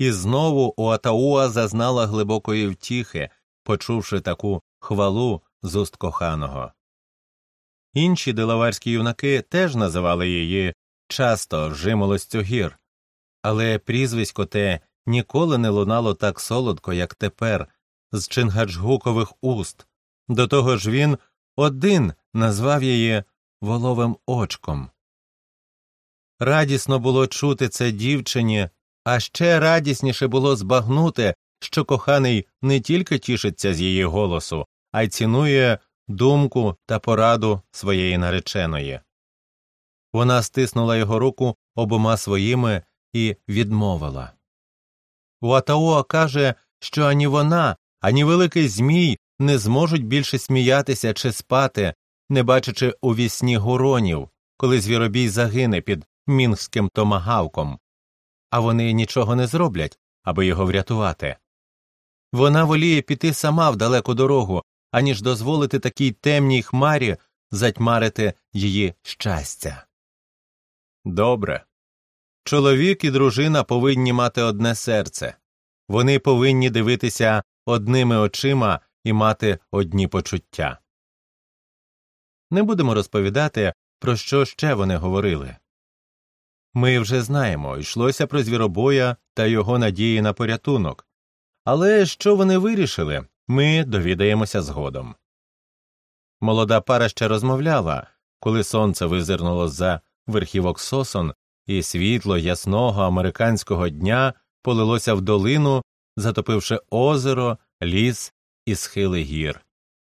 І знову Уатауа зазнала глибокої втіхи, почувши таку хвалу з уст коханого. Інші делаварські юнаки теж називали її часто жимолостю гір, але прізвисько те ніколи не лунало так солодко, як тепер, з Чингаджгукових уст. До того ж він один назвав її воловим очком. Радісно було чути це дівчині, а ще радісніше було збагнути, що коханий не тільки тішиться з її голосу, а й цінує думку та пораду своєї нареченої. Вона стиснула його руку обома своїми і відмовила. Уатауа каже, що ані вона, ані великий змій не зможуть більше сміятися чи спати, не бачачи у вісні гуронів, коли звіробій загине під мінським томагавком, а вони нічого не зроблять, аби його врятувати. Вона воліє піти сама в далеку дорогу, аніж дозволити такій темній хмарі затьмарити її щастя. Добре. Чоловік і дружина повинні мати одне серце. Вони повинні дивитися одними очима і мати одні почуття. Не будемо розповідати, про що ще вони говорили. Ми вже знаємо, йшлося про звіробоя та його надії на порятунок. Але що вони вирішили, ми довідаємося згодом. Молода пара ще розмовляла, коли сонце визирнуло за верхівок сосон, і світло ясного американського дня полилося в долину, затопивши озеро, ліс і схили гір.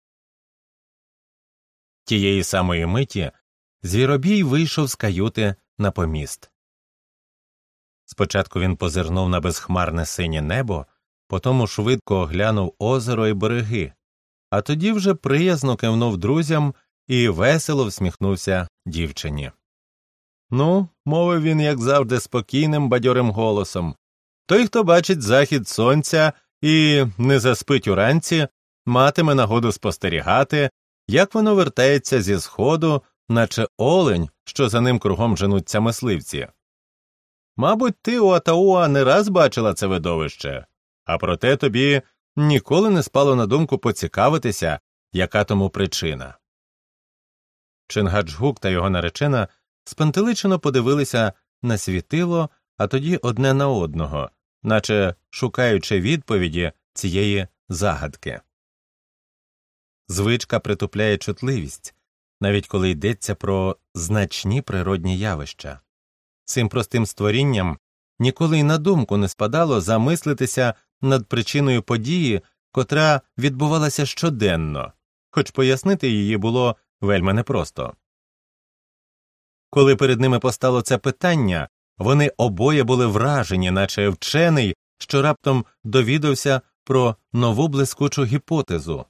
Тієї самої миті звіробій вийшов з каюти на поміст. Спочатку він позирнув на безхмарне синє небо, потому швидко оглянув озеро і береги, а тоді вже приязно кивнув друзям і весело всміхнувся дівчині. «Ну», – мовив він, як завжди, спокійним, бадьорим голосом, «той, хто бачить захід сонця і не заспить уранці, матиме нагоду спостерігати, як воно вертається зі сходу, наче олень, що за ним кругом женуться мисливці. Мабуть, ти, Уатауа, не раз бачила це видовище, а проте тобі ніколи не спало на думку поцікавитися, яка тому причина». Чингаджгук та його наречена спантеличено подивилися на світило, а тоді одне на одного, наче шукаючи відповіді цієї загадки. Звичка притупляє чутливість, навіть коли йдеться про значні природні явища. Цим простим створінням ніколи й на думку не спадало замислитися над причиною події, котра відбувалася щоденно, хоч пояснити її було вельми непросто. Коли перед ними постало це питання, вони обоє були вражені, наче вчений, що раптом довідався про нову блискучу гіпотезу.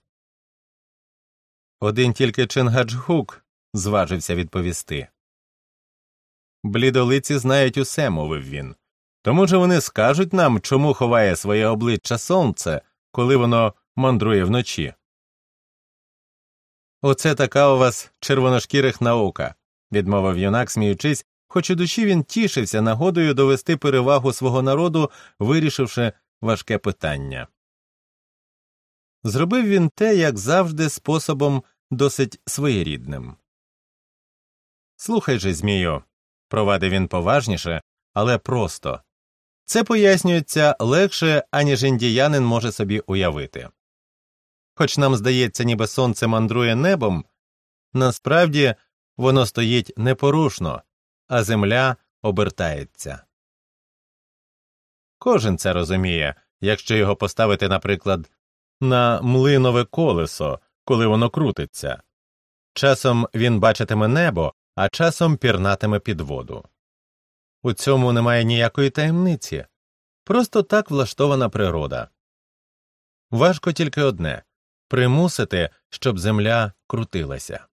Один тільки Чингаджгук зважився відповісти. «Блідолиці знають усе», – мовив він. «Тому ж вони скажуть нам, чому ховає своє обличчя сонце, коли воно мандрує вночі». «Оце така у вас червоношкірих наука», – відмовив юнак, сміючись, хоч у душі він тішився нагодою довести перевагу свого народу, вирішивши важке питання. Зробив він те, як завжди, способом досить своєрідним. «Слухай же, змію», – провадив він поважніше, але просто. «Це пояснюється легше, аніж індіянин може собі уявити. Хоч нам здається, ніби сонце мандрує небом, насправді воно стоїть непорушно, а земля обертається. Кожен це розуміє, якщо його поставити, наприклад, на млинове колесо, коли воно крутиться. Часом він бачитиме небо, а часом пірнатиме під воду. У цьому немає ніякої таємниці. Просто так влаштована природа. Важко тільки одне – примусити, щоб земля крутилася.